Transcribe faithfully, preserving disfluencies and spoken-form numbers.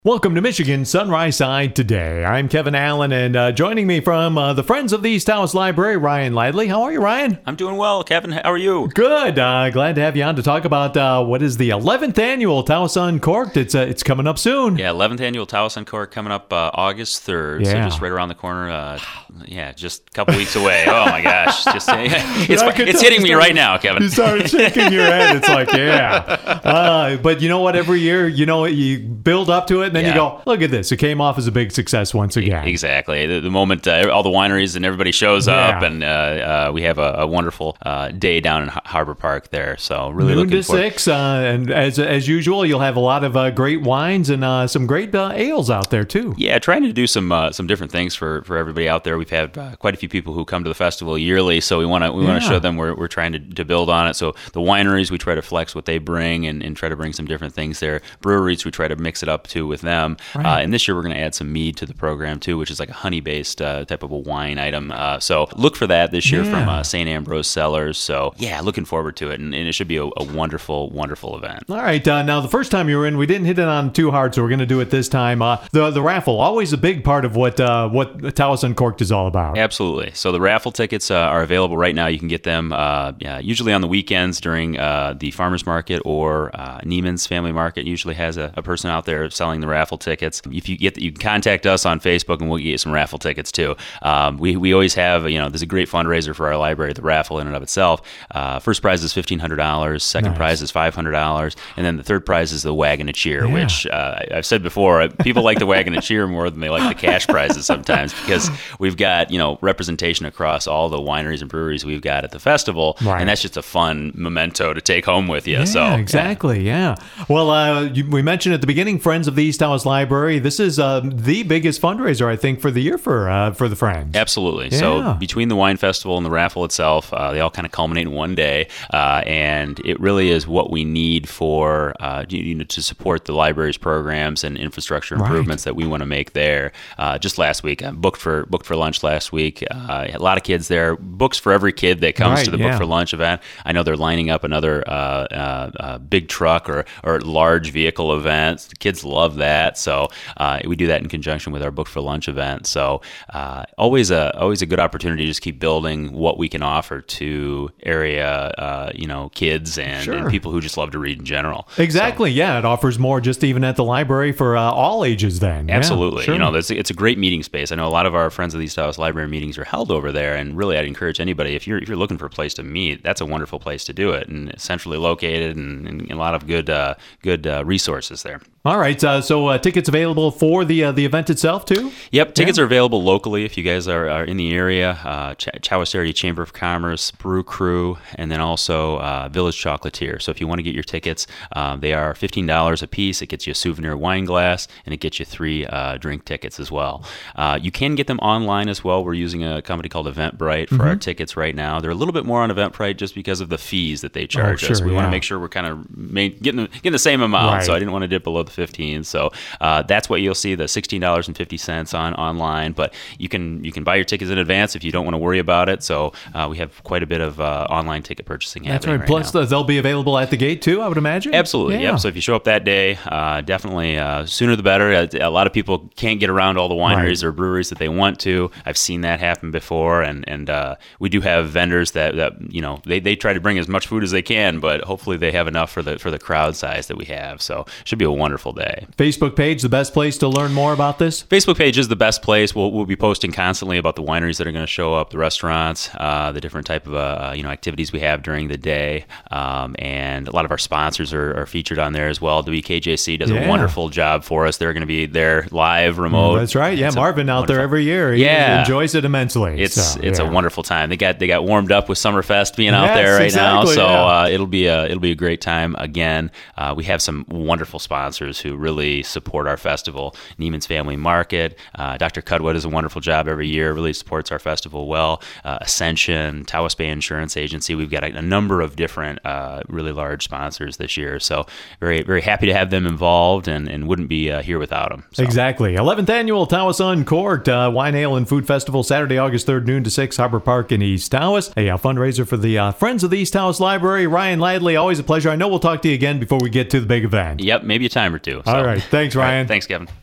Welcome to Michigan Sunrise Side Today. I'm Kevin Allen, and uh, joining me from uh, the Friends of the East Tawas Library, Ryan Lively. How are you, Ryan? I'm doing well, Kevin. How are you? Good. Uh, glad to have you on to talk about uh, what is the eleventh annual Tawas Uncorked. It's uh, it's coming up soon. Yeah, eleventh annual Tawas Uncorked coming up uh, August third, Yeah. so just right around the corner. Uh, yeah, just a couple weeks away. Oh my gosh, just uh, it's I could it's tell hitting you me started- right now, Kevin. You started shaking your head. It's like, yeah. Uh, but you know what? Every year, you know, you build up to it, and then you Yeah. go, look at this. It came off as a big success once again. Exactly. The, the moment uh, all the wineries and everybody shows up, Yeah. and uh, uh, we have a, a wonderful uh, day down in Har- Harbor Park there. So really Noon looking to forward. six, uh, and as as usual, you'll have a lot of uh, great wines and uh, some great uh, ales out there too. Yeah, trying to do some uh, some different things for, for everybody out there. We've had uh, quite a few people who come to the festival yearly, so we want to we want to Yeah. show them we're, we're trying to, to build on it. So the wineries, we try to flex what they bring and, and try to bring some different things there. Breweries, we try to mix it up too with them. Right. Uh, and this year we're going to add some mead to the program too, which is like a honey based uh, type of a wine item. Uh, so look for that this year Yeah. from uh, Saint Ambrose Cellars. So yeah, looking forward to it, and, and it should be a, a wonderful, wonderful event. All right. Uh, now, the first time you were in, we didn't hit it on too hard, so we're going to do it this time. Uh, the the raffle, always a big part of what uh, what Tawas Uncorked is all about. Absolutely. So the raffle tickets uh, are available right now. You can get them uh, yeah, usually on the weekends during uh, the farmers market, or uh, Neiman's Family Market usually has a, a person out there selling the raffle tickets. If you get, you can contact us on Facebook, and we'll get you some raffle tickets too. Um, we we always have, you know, there's a great fundraiser for our library, the raffle in and of itself. Uh, first prize is fifteen hundred dollars. Second Nice. prize is five hundred dollars, and then the third prize is the wagon and cheer, Yeah. which uh, I've said before, uh, people like the wagon and cheer more than they like the cash prizes sometimes, because we've got, you know, representation across all the wineries and breweries we've got at the festival, Right. and that's just a fun memento to take home with you. Yeah, so exactly. Yeah. Well, uh, you, we mentioned at the beginning, Friends of the East Tawas Library. This is uh, the biggest fundraiser, I think, for the year for uh, for the Friends. Absolutely. Yeah. So between the wine festival and the raffle itself, uh, they all kind of culminate in one day, uh, and it really is what we need for uh, you, you know, to support the library's programs and infrastructure Right. improvements that we want to make there. Uh, just last week, I booked for booked for lunch last week. Uh, a lot of kids there. Books for every kid that comes Right, to the yeah. Book for Lunch event. I know they're lining up another uh, uh, uh, big truck or or large vehicle event. The kids love that. So uh, we do that in conjunction with our Book for Lunch event. So uh, always a always a good opportunity to just keep building what we can offer to area uh, you know kids and, Sure. and people who just love to read in general. Exactly. Yeah. It offers more just even at the library for uh, all ages then. Yeah, Absolutely. sure. You know, that's, it's a great meeting space. I know a lot of our Friends of the East Tawas Library meetings are held over there, and really I'd encourage anybody, if you're if you're looking for a place to meet, that's a wonderful place to do it, and it's centrally located, and, and a lot of good uh, good uh, resources there. All right. Uh, so uh, tickets available for the uh, the event itself too? Yep, tickets are available locally if you guys are, are in the area. Uh, Ch- Tawas Area Chamber of Commerce, Brew Crew, and then also uh, Village Chocolatier. So if you want to get your tickets, uh, they are fifteen dollars a piece. It gets you a souvenir wine glass, and it gets you three uh, drink tickets as well. Uh, you can get them online as well. We're using a company called Eventbrite for Mm-hmm. our tickets right now. They're a little bit more on Eventbrite just because of the fees that they charge us. sure, We want yeah. to make sure we're kind of ma- getting the, getting the same amount, Right. so I didn't want to dip below the fifteen. So uh, that's what you'll see, the sixteen dollars and fifty cents on online. But you can you can buy your tickets in advance if you don't want to worry about it. So uh, we have quite a bit of uh, online ticket purchasing That's happening right. right Plus, now. the, they'll be available at the gate too, I would imagine. Absolutely, Yeah. yep. So if you show up that day, uh, definitely uh, sooner the better. A, a lot of people can't get around all the wineries Right. or breweries that they want to. I've seen that happen before, and and uh, we do have vendors that, that you know they, they try to bring as much food as they can, but hopefully they have enough for the for the crowd size that we have. So it should be a wonderful day. Facebook page, the best place to learn more about this? Facebook page is the best place. We'll, we'll be posting constantly about the wineries that are going to show up, the restaurants, uh, the different type of uh, you know activities we have during the day, um, and a lot of our sponsors are, are featured on there as well. W K J C does Yeah. a wonderful job for us. They're going to be there live, remote. That's right. Yeah, It's a Marvin out there wonderful- every year. He Yeah. enjoys it immensely. It's So, it's yeah. a wonderful time. They got they got warmed up with Summerfest being out Yes, there right now, exactly, so yeah. uh, it'll be a it'll be a great time again. Uh, we have some wonderful sponsors who really support our festival. Neiman's Family Market, uh, Doctor Cudwood does a wonderful job every year. Really supports our festival well. Uh, Ascension, Tawas Bay Insurance Agency. We've got a, a number of different uh, really large sponsors this year. So very very happy to have them involved, and, and wouldn't be uh, here without them. So. Exactly. eleventh Annual Tawas Uncorked uh, Wine, Ale, and Food Festival, Saturday, August third, noon to six, Harbor Park in East Tawas. A uh, fundraiser for the uh, Friends of the East Tawas Library. Ryan Lively, always a pleasure. I know we'll talk to you again before we get to the big event. Yep, maybe a time or two. too. So. All right. Thanks, Ryan. All right, thanks, Kevin.